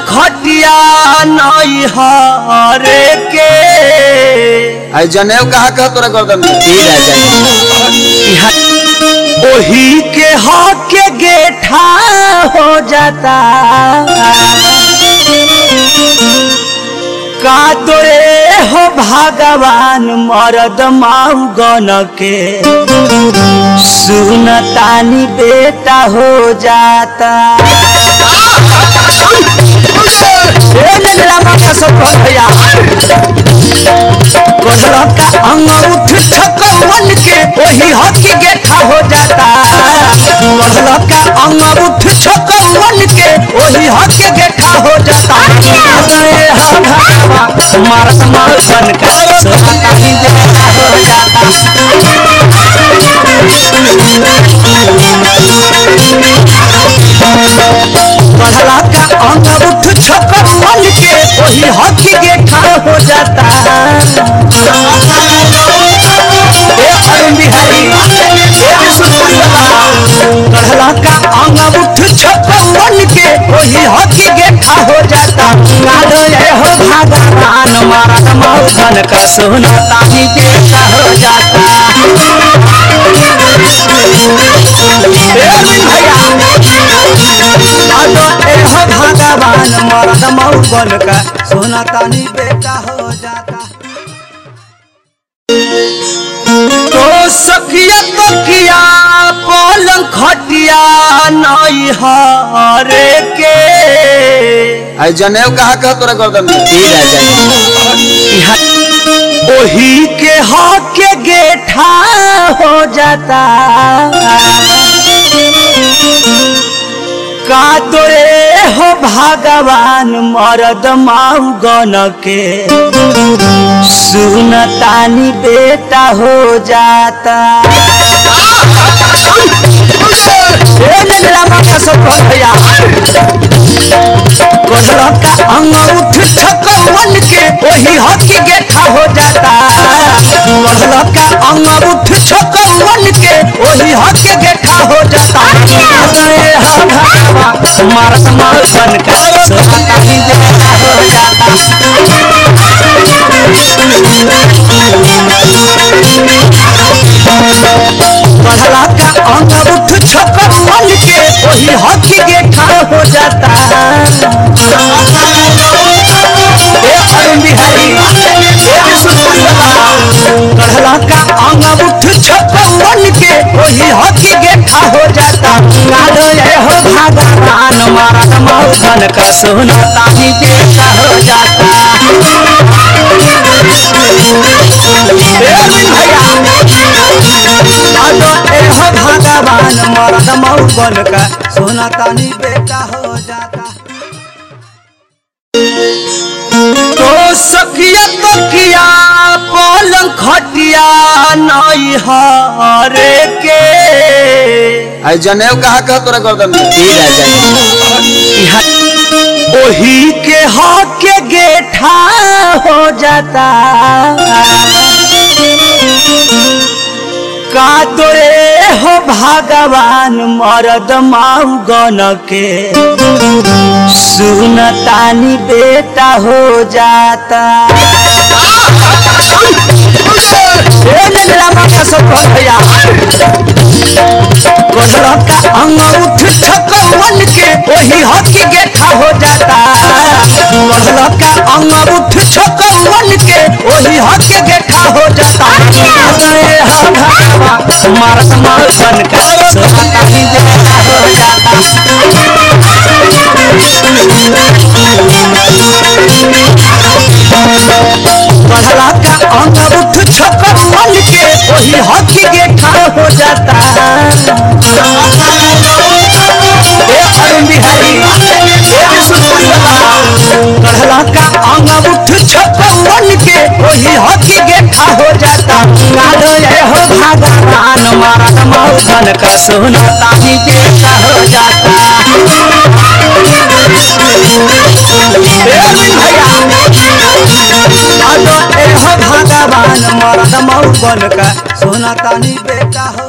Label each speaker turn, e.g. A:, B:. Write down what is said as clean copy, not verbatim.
A: खटिया नहीं हरे के
B: आई जनेऊ कहा कह तोरा गर्दन में
A: ओही के हक के गेठा हो जाता का तोरे हो भगवान मरद माऊ गन के सुनतानी बेटा हो जाता अंग उठ छकवन के वही हकी गेठा हो जाता का अंग उठ छकवन के वही हकी गेठा हो जाता मारत मारसन का सोनातानी बेटा हो जाता बढ़ला का अंग उठ छकवन के वही हकी गेठा हो जाता बढ़ला का अंग उठ छकवन के वही हकी गेठा हो जाता हो भगवान मारत मौधन का सोनातानी बेटा हो जाता भगवान मरद मौगन का सोनातानी बेटा हो जाता तो सखिया तो किया पलंग खटिया नहीं हरे के
B: आई जनेऊ कहा कह तोरा गर्दन में
A: ओही के हक के गेठा हो जाता का तोरे हो भगवान मरद माऊ गन के सुनतानी बेटा हो जाता का अंग उठ छकवन के वही हकी गेठा हो जाता का अंग उठ छकवन के वही हकी गेठा हो जाता मारत मौसन का सोनातानी बेटा हो जाता बढ़ला का अंग उठ छकवन के वही हकी गेठा हो जाता बढ़ला का अंग उठ छकवन के वही हकी गेठा हो जाता हो भगवान मरद मौधन का सोनातानी बेटा हो जाता भगवान मरद मौगन का सोनातानी बेटा हो जाता तो सखिया तो किया पलंग खटिया नहीं हरे के
B: आई जनेऊ कहा कह तोरा गर्दन में
A: ओही के हक के गेठा हो जाता का तोरे हो भगवान मरद माऊ गन के सुनतानी बेटा हो जाता का अंग उठ छकवन के वही हकी गेठा हो जाता का अंग उठ छकवन के वही हकी गेठा हो जाता मारत मौसन का सोनातानी बेटा हो जाता बढ़ला का अंग उठ छकवन के वही हकी गेठा हो जाता बढ़ला का अंग उठ छकवन के वही हकी गेठा हो जाता हो भगवान मरद मौधन का सोनातानी बेटा हो जाता भगवान मरद मौगन का सोनातानी बेटा हो